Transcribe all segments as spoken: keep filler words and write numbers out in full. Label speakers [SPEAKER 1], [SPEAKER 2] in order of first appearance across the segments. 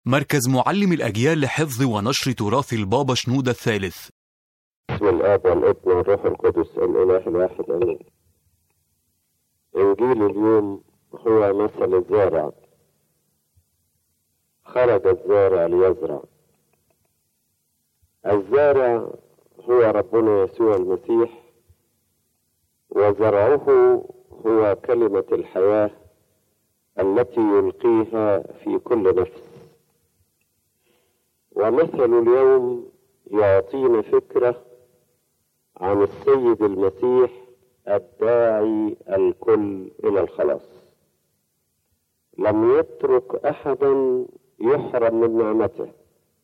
[SPEAKER 1] مركز معلم الأجيال لحفظ ونشر تراث البابا شنودة الثالث.
[SPEAKER 2] بسم الآب والابن والروح القدس الإله الواحد آمين. إنجيل اليوم هو مثل الزارع. خرج الزارع ليزرع. الزارع هو ربنا يسوع المسيح، وزرعه هو كلمة الحياة التي يلقيها في كل نفس. ومثل اليوم يعطينا فكرة عن السيد المسيح الداعي الكل إلى الخلاص. لم يترك أحدا يحرم من نعمته.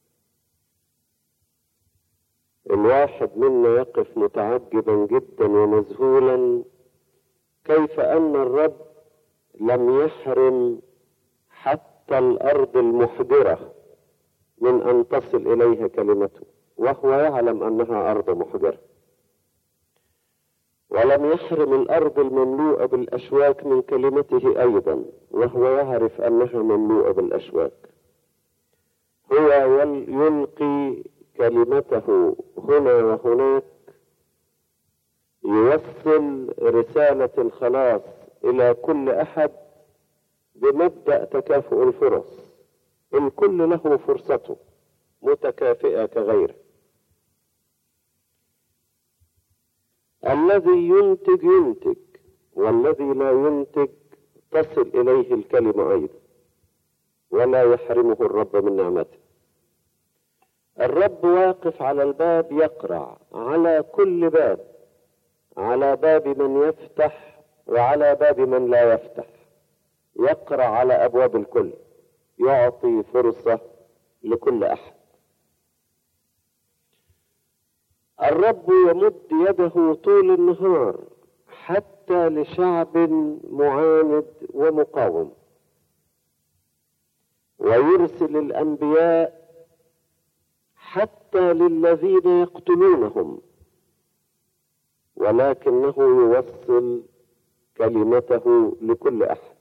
[SPEAKER 2] الواحد منا يقف متعجبا جدا ومذهولا كيف أن الرب لم يحرم حتى الأرض المحجرة من أن تصل إليها كلمته، وهو يعلم أنها أرض محجرة. ولم يحرم الأرض المملوءة بالأشواك من كلمته أيضا، وهو يعرف أنها مملوءة بالأشواك. هو يلقي كلمته هنا وهناك، يوصل رسالة الخلاص إلى كل أحد بمبدأ تكافؤ الفرص. الكل له فرصته متكافئة كغيره. الذي ينتج ينتج، والذي لا ينتج تصل إليه الكلمة أيضا، ولا يحرمه الرب من نعمته. الرب واقف على الباب يقرع على كل باب، على باب من يفتح وعلى باب من لا يفتح. يقرع على أبواب الكل، يعطي فرصة لكل أحد. الرب يمد يده طول النهار حتى لشعب معاند ومقاوم، ويرسل الأنبياء حتى للذين يقتلونهم، ولكنه يوصل كلمته لكل أحد.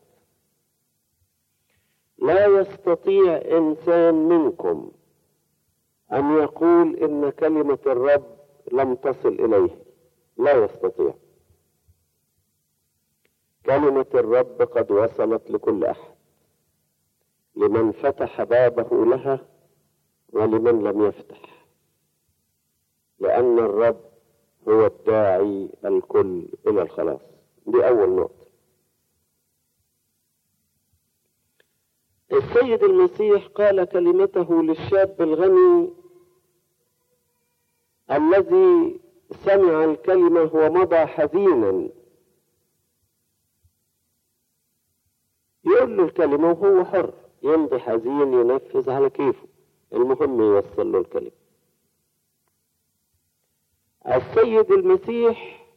[SPEAKER 2] لا يستطيع إنسان منكم أن يقول إن كلمة الرب لم تصل إليه. لا يستطيع. كلمة الرب قد وصلت لكل أحد، لمن فتح بابه لها ولمن لم يفتح، لأن الرب هو الداعي الكل إلى الخلاص. دي أول نقطة. السيد المسيح قال كلمته للشاب الغني الذي سمع الكلمة ومضى حزينا. يقول له الكلمة وهو حر، يمضي حزين ينفذ على كيفه، المهم يوصل له الكلمة. السيد المسيح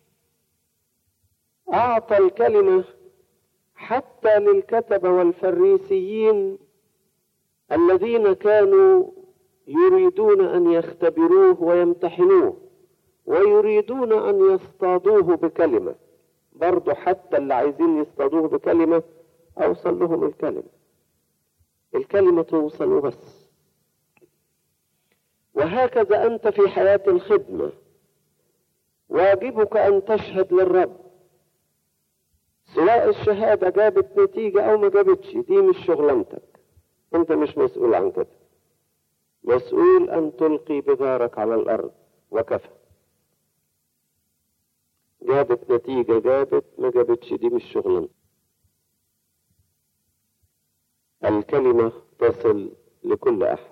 [SPEAKER 2] أعطى الكلمة حتى للكتبة والفريسيين الذين كانوا يريدون أن يختبروه ويمتحنوه، ويريدون أن يصطادوه بكلمة. برضو حتى اللي عايزين يصطادوه بكلمة أوصل لهم الكلمة. الكلمة توصل بس. وهكذا أنت في حياة الخدمة واجبك أن تشهد للرب، سواء الشهادة جابت نتيجة أو ما جابتش، دي مش شغلانتك. أنت مش مسؤول عن كده. مسؤول أن تلقي بذارك على الأرض وكفى. جابت نتيجة جابت، ما جابتش دي مش شغلانتك. الكلمة تصل لكل أحد.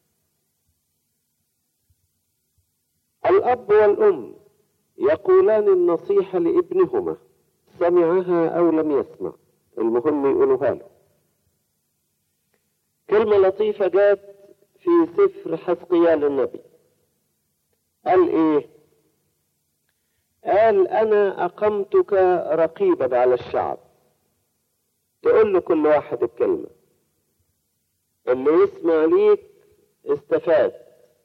[SPEAKER 2] الأب والأم يقولان النصيحة لابنهما، سمعها أو لم يسمع، المهم يقولوها له. كلمة لطيفة جات في سفر حزقيال النبي. قال إيه؟ قال أنا أقمتك رقيبا على الشعب. تقول له كل واحد الكلمة، اللي يسمع ليك استفاد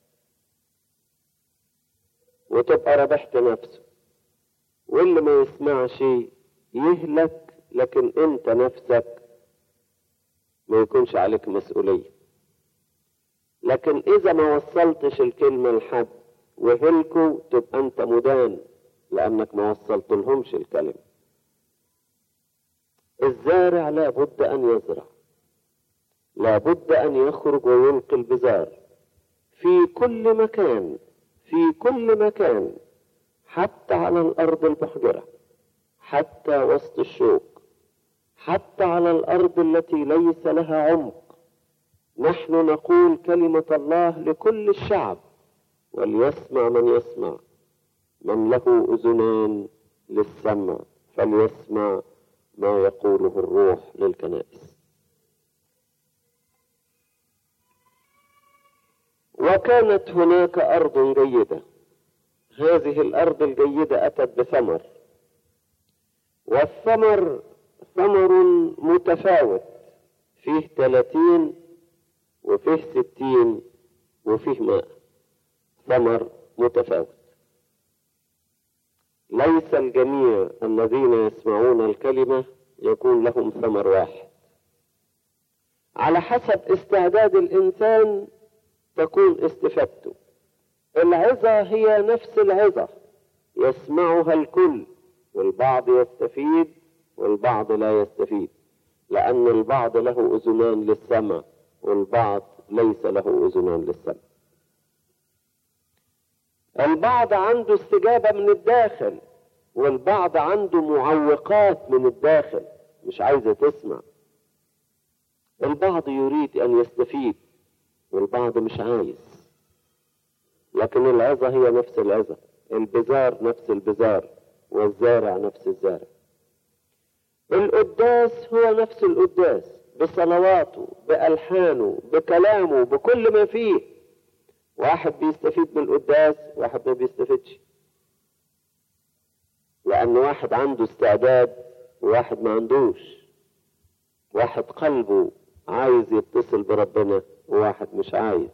[SPEAKER 2] وتبقى ربحت نفسه، واللي ما يسمعش يهلك، لكن انت نفسك ما يكونش عليك مسؤولية. لكن إذا ما وصلتش الكلمة لحد وهلكوا تبقى أنت مدان، لأنك ما وصلت لهمش الكلمة. الزارع لابد أن يزرع، لابد أن يخرج ويلقي البذار في كل مكان، في كل مكان، حتى على الأرض المحجرة، حتى وسط الشوك، حتى على الأرض التي ليس لها عمق. نحن نقول كلمة الله لكل الشعب، وليسمع من يسمع، من له أذنان للسمع فليسمع ما يقوله الروح للكنائس. وكانت هناك أرض جيدة، هذه الأرض الجيدة أتت بثمر، والثمر ثمر متفاوت، فيه ثلاثين وفيه ستين وفيه ماء، ثمر متفاوت. ليس الجميع الذين يسمعون الكلمة يكون لهم ثمر واحد، على حسب استعداد الإنسان تكون استفادته. العظة هي نفس العظة، يسمعها الكل، والبعض يستفيد والبعض لا يستفيد، لأن البعض له أذنان للسمع والبعض ليس له أذنان للسمع. البعض عنده استجابة من الداخل، والبعض عنده معوقات من الداخل مش عايزة تسمع. البعض يريد أن يستفيد والبعض مش عايز، لكن العظة هي نفس العظة، البذار نفس البذار، والزارع نفس الزارع. القداس هو نفس القداس، بصلواته، بألحانه، بكلامه، بكل ما فيه. واحد بيستفيد من القداس، واحد ما بيستفيدش، لأن واحد عنده استعداد وواحد ما عندوش. واحد قلبه عايز يتصل بربنا وواحد مش عايز.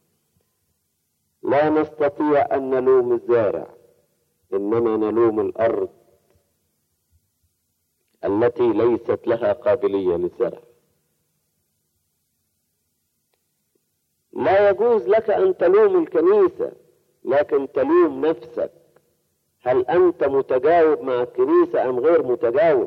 [SPEAKER 2] لا نستطيع أن نلوم الزارع، إنما نلوم الأرض التي ليست لها قابلية للزرع. لا يجوز لك أن تلوم الكنيسة، لكن تلوم نفسك. هل أنت متجاوب مع الكنيسة أم غير متجاوب؟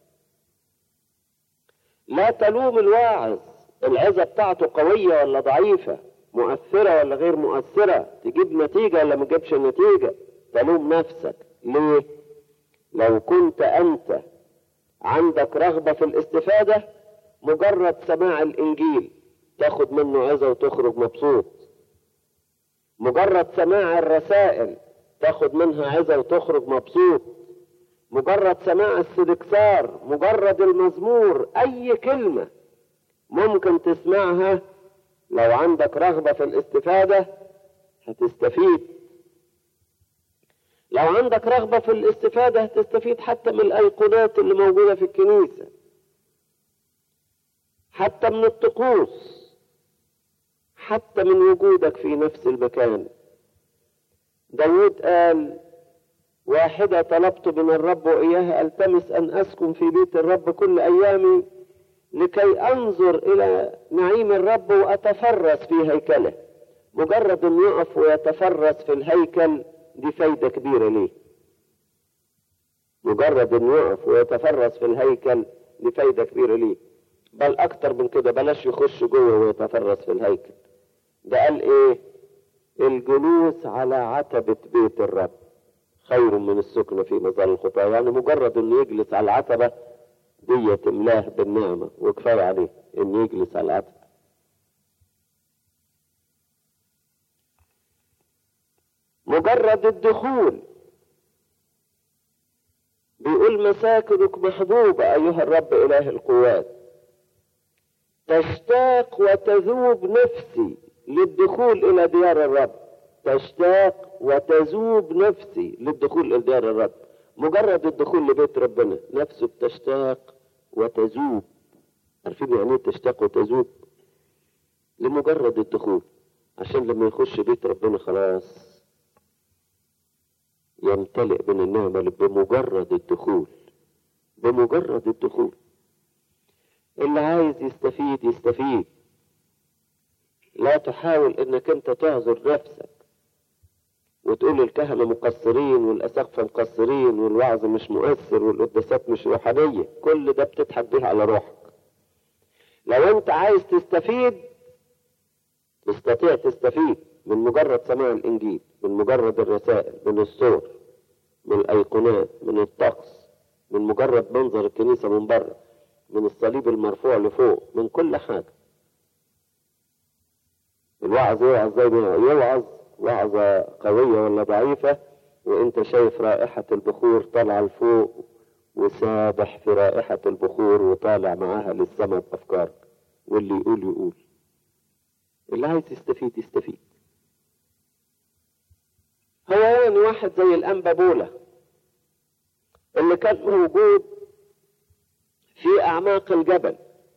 [SPEAKER 2] لا تلوم الواعظ، العظة بتاعته قوية ولا ضعيفة، مؤثرة ولا غير مؤثرة، تجيب نتيجة ولا ما تجيبش نتيجة. تلوم نفسك. ليه؟ لو كنت أنت عندك رغبة في الاستفادة، مجرد سماع الإنجيل تاخد منه عظة وتخرج مبسوط. مجرد سماع الرسائل تاخد منها عظة وتخرج مبسوط. مجرد سماع السدكسار، مجرد المزمور، أي كلمة ممكن تسمعها لو عندك رغبة في الاستفادة هتستفيد. لو عندك رغبة في الاستفادة هتستفيد حتى من الأيقونات اللي موجودة في الكنيسة، حتى من الطقوس، حتى من وجودك في نفس المكان. داود قال: واحدة طلبت من الرب وإياها ألتمس أن أسكن في بيت الرب كل أيامي لكي أنظر إلى نعيم الرب وأتفرس في هيكله. مجرد أن يقف ويتفرس في الهيكل دي فايدة كبيرة ليه. مجرد أن يقف ويتفرس في الهيكل دي فايدة كبيرة ليه. بل أكتر من كده، بلاش يخش جوه ويتفرس في الهيكل. ده قال إيه؟ الجلوس على عتبة بيت الرب خير من السكن في مظل الخطاة. يعني مجرد أن يجلس على العتبة دي تملاه بالنعمة، وكفاية عليه أن يجلس على العتبة. مجرد الدخول، بيقول: مساكنك محبوبة أيها الرب إله القوات، تشتاق وتذوب نفسي للدخول إلى ديار الرب. تشتاق وتذوب نفسي للدخول إلى ديار الرب. مجرد الدخول لبيت ربنا نفسه بتشتاق وتذوب. عارفين يعني ايه تشتاق وتذوب؟ لمجرد الدخول، عشان لما يخش بيت ربنا خلاص يمتلئ من النعمة بمجرد الدخول. بمجرد الدخول اللي عايز يستفيد يستفيد. لا تحاول انك انت تعذر نفسك وتقول الكهنة مقصرين والأساقفة مقصرين والوعظ مش مؤثر والقداسات مش روحانية. كل ده بتضحك بيه على روحك. لو انت عايز تستفيد تستطيع تستفيد من مجرد سماع الإنجيل، من مجرد الرسائل، من الصور، من الأيقونات، من الطقس، من مجرد منظر الكنيسة من بره، من الصليب المرفوع لفوق، من كل حاجة. الوعظ يوعظ زي ما يوعظ، وعظة قوية ولا ضعيفة، وانت شايف رائحة البخور طالعة لفوق وسابح في رائحة البخور وطالع معاها للسماء بأفكارك، واللي يقول يقول. اللي عايز يستفيد يستفيد. هو يعني واحد زي الأنبا بولا اللي كان موجود في أعماق الجبل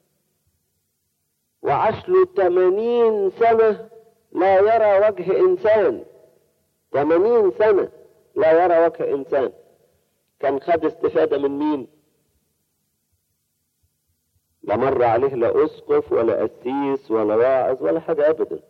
[SPEAKER 2] وعاش له ثمانين سنة لا يرى وجه إنسان. ثمانين سنة لا يرى وجه إنسان. كان خد استفادة من مين؟ لا مر عليه لا أسقف ولا قسيس ولا واعظ ولا حاجة أبدا.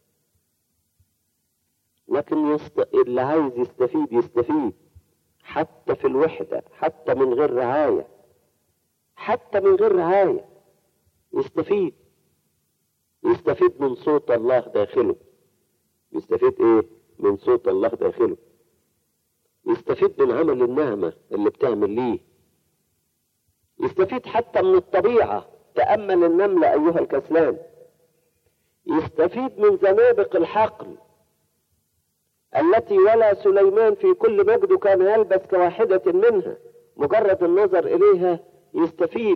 [SPEAKER 2] لكن يست... اللي عايز يستفيد يستفيد حتى في الوحدة، حتى من غير رعاية، حتى من غير رعاية يستفيد. يستفيد من صوت الله داخله. يستفيد ايه؟ من صوت الله داخله. يستفيد من عمل النعمة اللي بتعمل ليه. يستفيد حتى من الطبيعة. تأمل النملة أيها الكسلان. يستفيد من زنابق الحقل التي ولا سليمان في كل مجده كان يلبس كواحدة منها. مجرد النظر إليها يستفيد.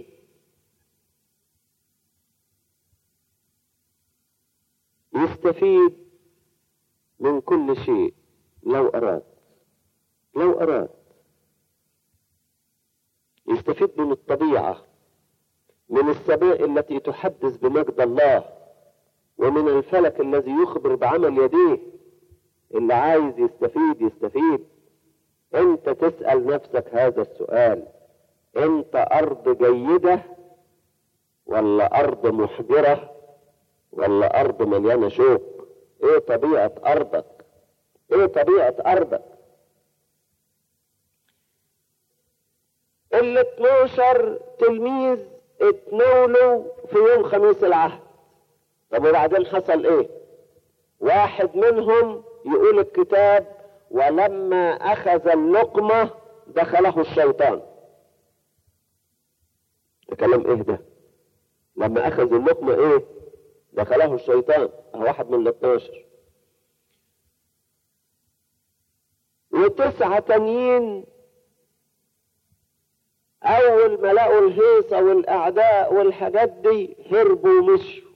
[SPEAKER 2] يستفيد من كل شيء لو أراد. لو أراد يستفيد من الطبيعة، من السماء التي تحدث بمجد الله، ومن الفلك الذي يخبر بعمل يديه. اللي عايز يستفيد يستفيد. انت تسأل نفسك هذا السؤال: انت أرض جيدة ولا أرض محجرة ولا أرض مليانة شوك؟ ايه طبيعة أرضك؟ ايه طبيعة أرضك؟ ال اتناشر تلميذ اتناولوا في يوم خميس العهد. طب وبعدين حصل ايه؟ واحد منهم يقول الكتاب: ولما أخذ اللقمة دخله الشيطان. ده كلام ايه ده؟ لما أخذ اللقمة ايه؟ دخله الشيطان. واحد من الاثناشر. وتسعة تانيين أول ما لقوا الهيصة والأعداء والحاجات دي هربوا ومشوا،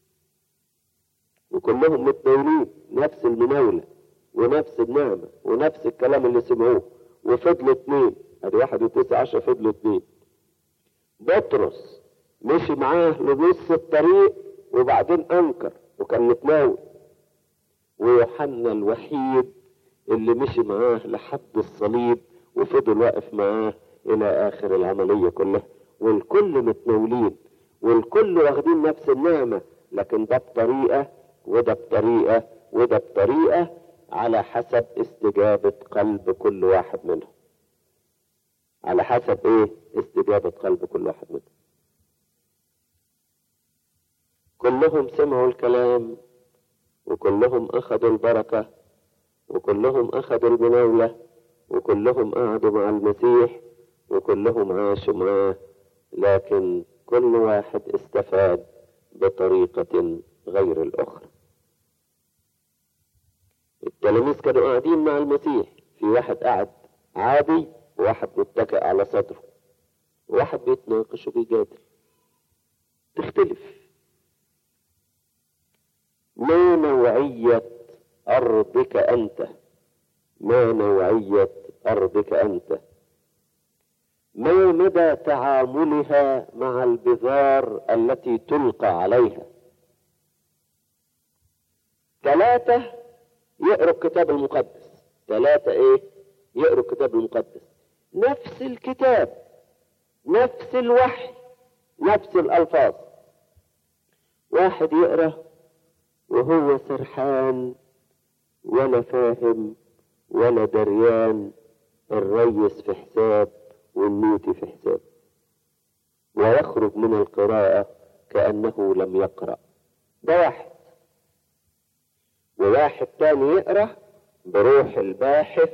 [SPEAKER 2] وكلهم متناولين نفس المناولة ونفس النعمة ونفس الكلام اللي سمعوه، وفضلوا اتنين. ادي واحد وتسعة عشر، فضلوا اتنين. بطرس مشي معاه لنص الطريق وبعدين انكر وكان متناول، ويوحنا الوحيد اللي مشي معاه لحد الصليب وفضل واقف معاه الى اخر العملية كلها. والكل متناولين والكل واخدين نفس النعمة، لكن ده بطريقة وده بطريقة وده بطريقة على حسب استجابة قلب كل واحد منهم. على حسب ايه؟ استجابة قلب كل واحد منهم. كلهم سمعوا الكلام وكلهم اخذوا البركة وكلهم اخذوا المناولة وكلهم قعدوا مع المسيح وكلهم عاشوا معاه، لكن كل واحد استفاد بطريقة غير الأخرى. التلاميذ كانوا قاعدين مع المسيح، في واحد قاعد عادي وواحد متكئ على صدره، وواحد بيتناقش وبيجادل. تختلف. ما نوعية أرضك أنت؟ ما نوعية أرضك أنت؟ ما مدى تعاملها مع البذار التي تلقى عليها؟ ثلاثة يقروا الكتاب المقدس. ثلاثة ايه؟ يقروا الكتاب المقدس. نفس الكتاب، نفس الوحي، نفس الألفاظ. واحد يقرأ وهو سرحان ولا فاهم ولا دريان، الريس في حساب والنوتي في حساب، ويخرج من القراءة كأنه لم يقرأ. ده واحد. وواحد تاني يقرأ بروح الباحث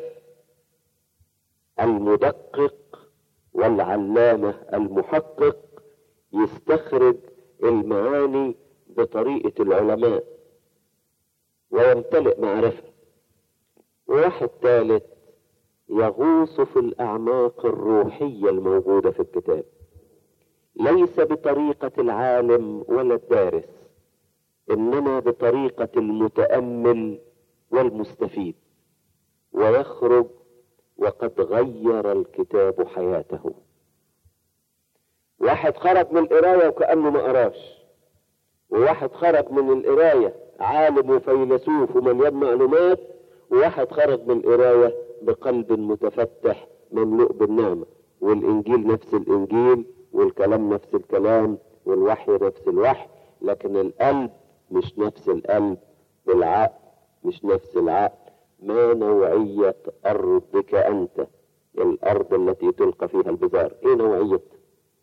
[SPEAKER 2] المدقق والعلامة المحقق، يستخرج المعاني بطريقة العلماء ويمتلئ معرفة. وواحد ثالث يغوص في الأعماق الروحية الموجودة في الكتاب، ليس بطريقة العالم ولا الدارس، إنما بطريقة المتأمل والمستفيد، ويخرج وقد غير الكتاب حياته. واحد خرج من القراية وكأنه ما قراش، وواحد خرج من القراية عالم وفيلسوف ومليان معلومات، وواحد خرج من القراية بقلب متفتح مملوء بالنعمة، والإنجيل نفس الإنجيل، والكلام نفس الكلام، والوحي نفس الوحي، لكن القلب مش نفس القلب، والعقل مش نفس العقل. ما نوعية أرضك أنت؟ الأرض التي تلقى فيها البذار، إيه نوعيتها؟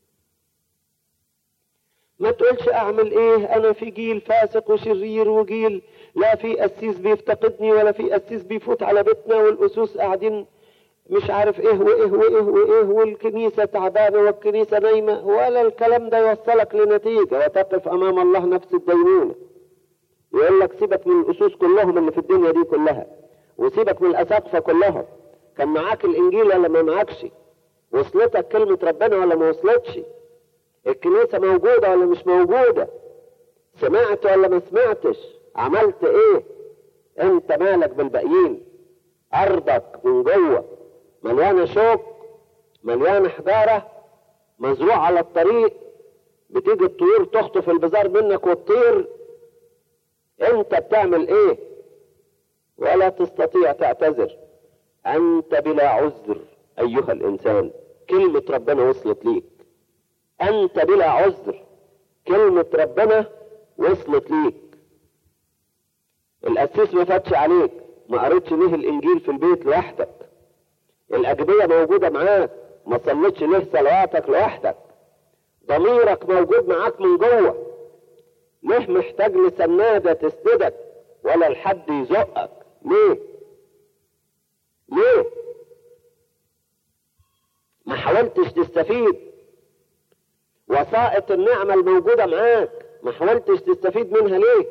[SPEAKER 2] ما تقولش أعمل إيه، أنا في جيل فاسق وشرير، وجيل لا في قسيس بيفتقدني ولا في قسيس بيفوت على بيتنا، والأسوس قاعدين مش عارف إيه وإيه وإيه وإيه، والكنيسة تعبانة والكنيسة نايمة، ولا الكلام ده يوصلك لنتيجة، وتقف أمام الله نفس الدينونة. يقول لك سيبك من الأسوس كلهم اللي في الدنيا دي كلها، وسيبك من الأساقفة كلهم، كان معاك الإنجيل ولا ما معاكش؟ وصلتك كلمة ربنا ولا ما وصلتش؟ الكنيسة موجودة ولا مش موجودة؟ سمعت ولا ما سمعتش؟ عملت ايه؟ انت مالك بالباقيين؟ ارضك من جوه مليانة شوك، مليانة حجارة، مزروع على الطريق، بتيجي الطيور تخطف البذار منك وتطير. انت بتعمل ايه؟ ولا تستطيع تعتذر. انت بلا عذر ايها الانسان، كلمة ربنا وصلت ليك. انت بلا عذر، كلمة ربنا وصلت ليك. القسيس ما فاتش عليك، ما قريتش ليه الانجيل في البيت لوحدك، الاجبية موجودة معاك، ما صليتش ليه صلواتك لوحدك، ضميرك موجود معاك من جوه، ليه محتاج لسنادة تسندك ولا لحد يزقك؟ ليه؟ ليه؟ ما حاولتش تستفيد وسائط النعمة الموجودة معاك، ما حاولتش تستفيد منها ليه؟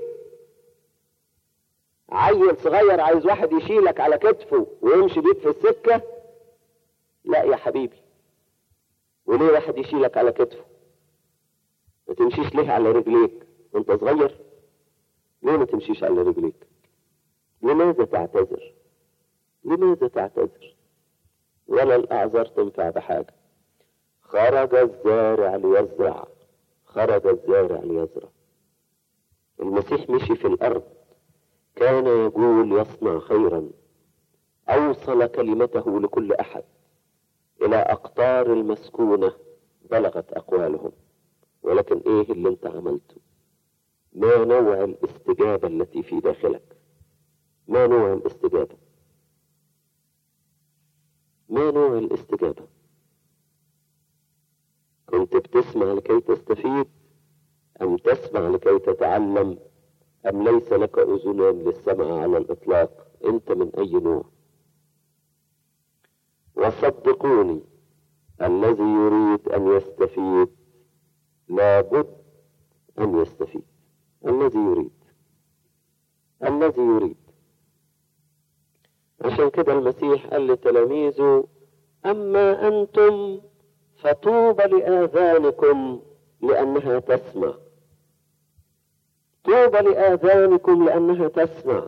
[SPEAKER 2] عيل صغير عايز واحد يشيلك على كتفه ويمشي بيك في السكة؟ لا يا حبيبي. وليه واحد يشيلك على كتفه؟ ما تمشيش ليه على رجليك وانت صغير؟ ليه ما تمشيش على رجليك؟ لماذا تعتذر؟ لماذا تعتذر؟ ولا الأعذار تنفع بحاجة. خرج الزارع ليزرع، خرج الزارع ليزرع. المسيح مشي في الأرض، كان يقول يصنع خيرا، أوصل كلمته لكل أحد، إلى أقطار المسكونة بلغت أقوالهم. ولكن إيه اللي أنت عملته؟ ما نوع الاستجابة التي في داخلك؟ ما نوع الاستجابة؟ ما نوع الاستجابة؟ كنت بتسمع لكي تستفيد، أم تسمع لكي تتعلم، أم ليس لك أذنان للسمع على الإطلاق؟ أنت من أي نوع؟ وصدقوني، الذي يريد أن يستفيد لابد أن يستفيد. الذي يريد الذي يريد عشان كده المسيح قال لتلاميذه: أما أنتم فطوبى لآذانكم لأنها تسمع. طوبى لآذانكم لأنها تسمع.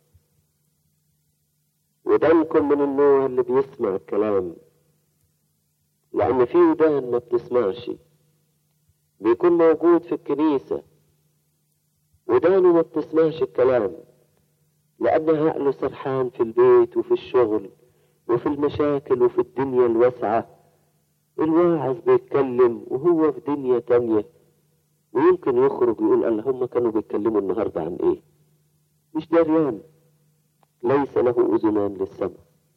[SPEAKER 2] ودانكم من النوع اللي بيسمع الكلام، لأن في ودان ما بتسمعش. بيكون موجود في الكنيسة ودانه ما بتسمعش الكلام، لأن عقله سرحان في البيت وفي الشغل وفي المشاكل وفي الدنيا الواسعة. الواعظ بيتكلم وهو في دنيا تانية، ويمكن يخرج يقول: اللهم كانوا بيتكلموا النهاردة عن ايه؟ مش دريان. ليس له أذنان للسمع،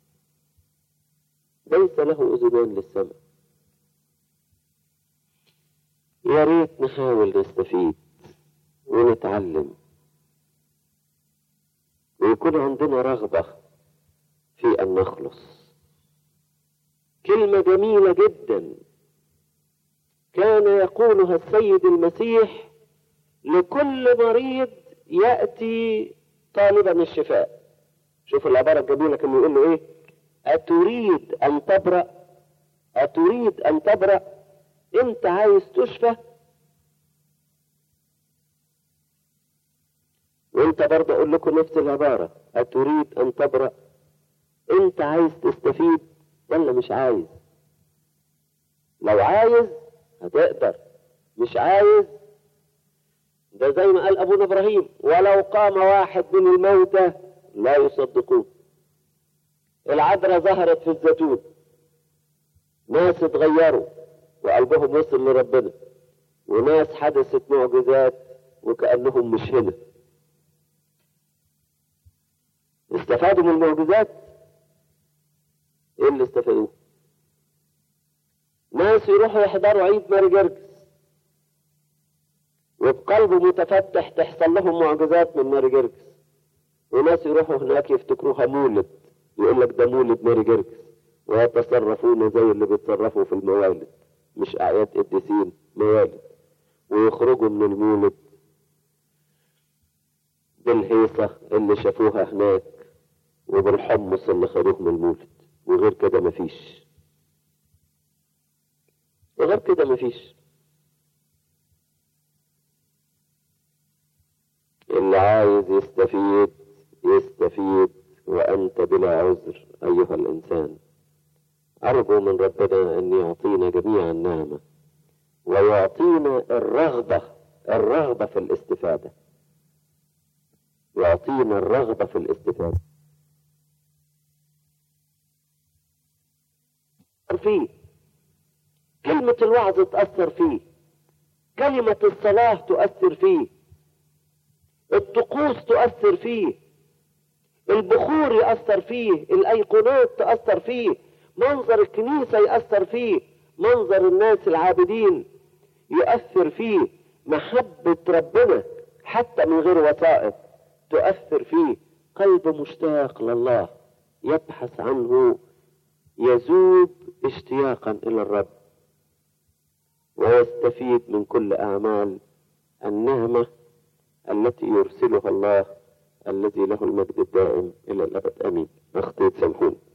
[SPEAKER 2] ليس له أذنان للسمع. يا ريت نحاول نستفيد ونتعلم ويكون عندنا رغبة في أن نخلص. كلمة جميلة جدا كان يقولها السيد المسيح لكل مريض يأتي طالبا الشفاء. شوف العبارة الجميلة كان يقول له ايه؟ أتريد أن تبرأ؟ أتريد أن تبرأ؟ انت عايز تشفى؟ وانت برضه اقول لكم نفس العبارة، أتريد أن تبرأ؟ انت عايز تستفيد ولا مش عايز؟ لو عايز هتقدر، مش عايز ده زي ما قال أبونا إبراهيم، ولو قام واحد من الموتى لا يصدقون. العذراء ظهرت في الزيتون، ناس اتغيروا وقلبهم وصل لربنا، وناس حدثت معجزات وكأنهم مش هنا. استفادوا من المعجزات. ايه اللي استفادوه؟ ناس يروحوا يحضروا عيد ماري جرجس وبقلبه متفتح تحصل لهم معجزات من ماري جرجس، وناس يروحوا هناك يفتكروها مولد، يقول لك ده مولد ماري جرجس، ويتصرفون زي اللي بيتصرفوا في الموالد، مش أعياد قديسين، موالد، ويخرجوا من المولد بالهيصة اللي شافوها هناك وبالحمص اللي خدوه من المولد، وغير كده مفيش، وغير كده مفيش. اللي عايز يستفيد يستفيد وأنت بلا عذر أيها الإنسان. أرجو من ربنا أن يعطينا جميعا النعمة ويعطينا الرغبة الرغبة في الاستفادة، يعطينا الرغبة في الاستفادة فيه. كلمة الوعظ تأثر فيه، كلمة الصلاة تؤثر فيه، الطقوس تؤثر فيه، البخور يأثر فيه، الأيقونات تأثر فيه، منظر الكنيسة يأثر فيه، منظر الناس العابدين يؤثر فيه، محبة ربنا حتى من غير وسائط تؤثر فيه. قلب مشتاق لله يبحث عنه، يذوب اشتياقا إلى الرب، ويستفيد من كل أعمال النعمة التي يرسلها الله الذي له المجد الدائم إلى الأبد. آمين. أخطيت سامحوني.